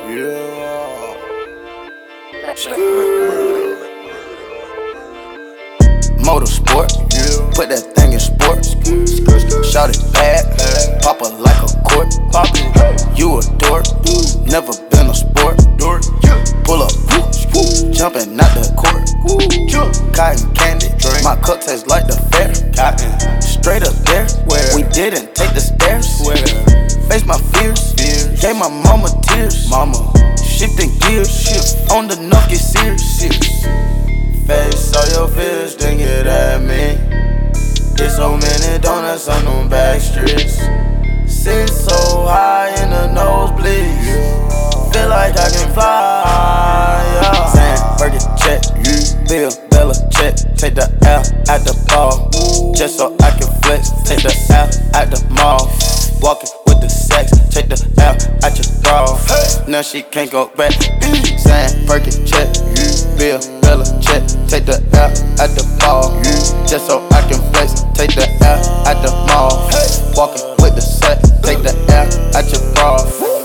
Yeah. Motorsport, put that thing in sports. Shout it bad, pop it like a court. You a dork, never been a sport. Pull up, jumping out the court. Cotton candy, my cup tastes like the fair. Straight up there, we didn't take the stairs. Face my fears, gave my mama tears. Shifting gears, on the nuff get serious. Face all your fears, then get at me. There's so many donuts on them back streets. Sit so high in the nosebleeds. Feel like I can fly, yeah. Sandberg check, Bill Bella check. Take the L at the ball, just so I can flex. Take the L at the mall, walking with the sex. Take the L at your bra, now she can't go back. Sandberg check, Bill Bella check. Take the L at the ball, just so I can flex. Take the L at the mall, walking with the set. Take the L at your bra.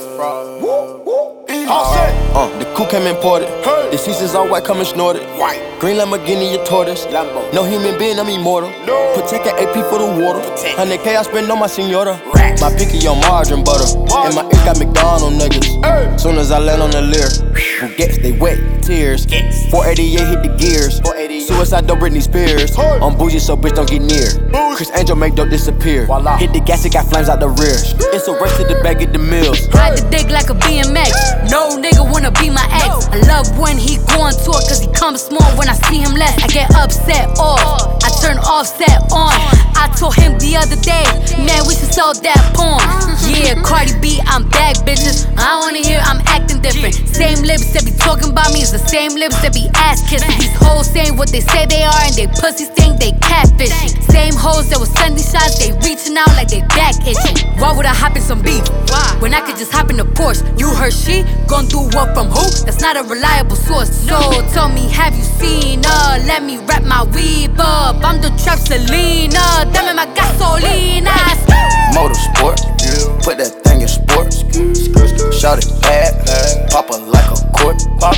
The coupe came imported. The seasons all white, coming snorted. Green Lamborghini, your tortoise. No human being, I'm immortal. Protect an AP for the water. 100K I spend on my senora. My picky on margarine butter. And my ear got McDonald's niggas. Soon as I land on the Lear, who gets they wet tears. 488 hit the gears. Suicide don't Britney Spears. I'm bougie, so bitch don't get near. Chris Angel make dope disappear. Hit the gas, it got flames out the rear. It's a race to the bag at the mills. Ride the dick like a BMX. No nigga wanna be my ex. I love when he go on tour, cause he comes small. When I see him less, I get upset off. I turn offset on. I told him the other day, man, we should sell that porn. Yeah, Cardi B, I'm back, bitches. I wanna hear I'm acting different. Same lips that be talking about me is the same lips that be ass kissing. These hoes saying what they say they are, and they pussies think they catfishing. Same hoes that was sending shots, they reaching out like they back itching. Why would I hop in some beef? When I could just hop in the Porsche. You heard she gon' do what from who? That's not a reliable source. So tell me, have you seen her? Let me wrap my weave up. I'm the trap Selena. Dame my gasolina. Motorsport, put that thing in sports. Shout it bad, pop it like a court.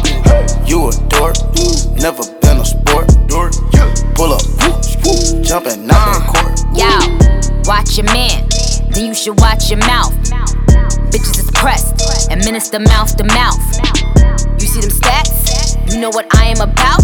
You a dork, never been a sport. Pull up, jumping out the court. Yo, watch your man, then you should watch your mouth. Bitches is pressed, administer mouth to mouth. You see them stats? You know what I am about?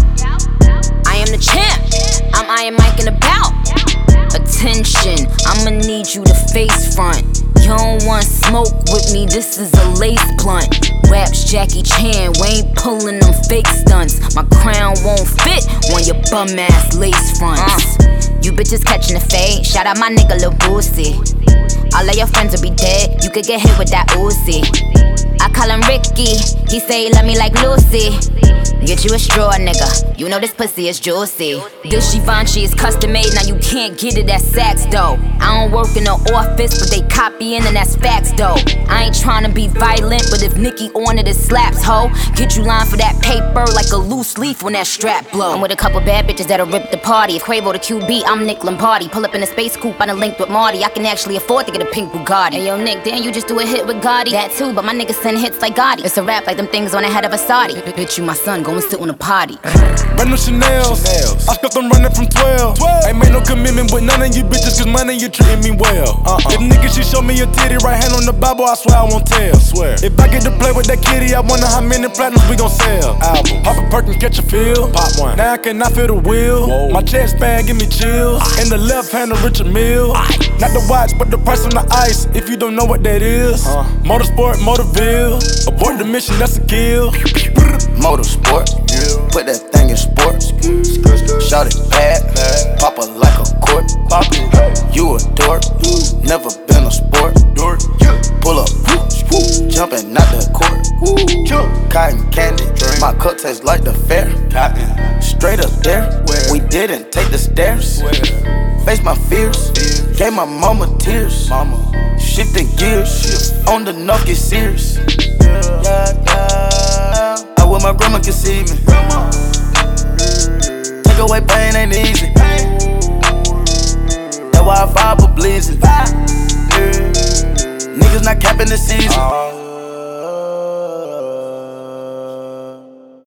I am the champ, I'm Iron Mike and about. Attention, I'ma need you to face front. You don't want smoke with me, this is a lace blunt. Raps Jackie Chan, we ain't pulling them fake stunts. My crown won't fit on your bum ass lace fronts. You bitches catching the fade, shout out my nigga Lil Boosie. All of your friends will be dead, you could get hit with that Uzi. I call him Ricky, he say he love me like Lucy. Get you a straw, nigga, you know this pussy is juicy. This Givenchy is custom made, now you can't get it at Saks though. I don't work in the office, but they copying and that's facts though. I ain't tryna be violent, but if Nicki on it, it slaps, ho. Get you line for that paper like a loose leaf when that strap blow. I'm with a couple bad bitches that'll rip the party. If Quavo the QB, I'm Nick Lombardi. Pull up in a space coupe, I done linked with Marty. I can actually afford to get a pink Bugatti. Hey yo Nick, damn you just do a hit with Gotti. That too, but my niggas send hits like Gotti. It's a rap like them things on the head of a Saudi. Bitch, you my son, go and sit on a potty. Brand new Chanel's. I stuck them running from 12. Ain't made no commitment with none of you bitches, cause money you treating me well. If niggas she show me your titty, right hand on the Bible, I swear I won't tell. If I get to play with that kitty, I wonder how many platinums we gon' sell. Album. Pop a Perkins, catch a feel. Pop one. Now I cannot feel the wheel. Whoa. My chest band give me chills. In the left hand of Richard Mille. Not the watch, but the price on the ice. If you don't know what that is. Motorsport, Motorville. Abort the mission, that's a kill. Motorsport, put that thing in sports. Shout it bad, pop it like a court. You a dork, never been a sport. Pull up, jumping out the court. Cotton candy, my cup tastes like the fair. Straight up there, we didn't take the stairs. Face my fears, gave my mama tears. Shifting gears, on the nuff get serious. I wish my grandma could see me. Take away pain ain't easy. That's why I fight for bleeding. Niggas not capping the season.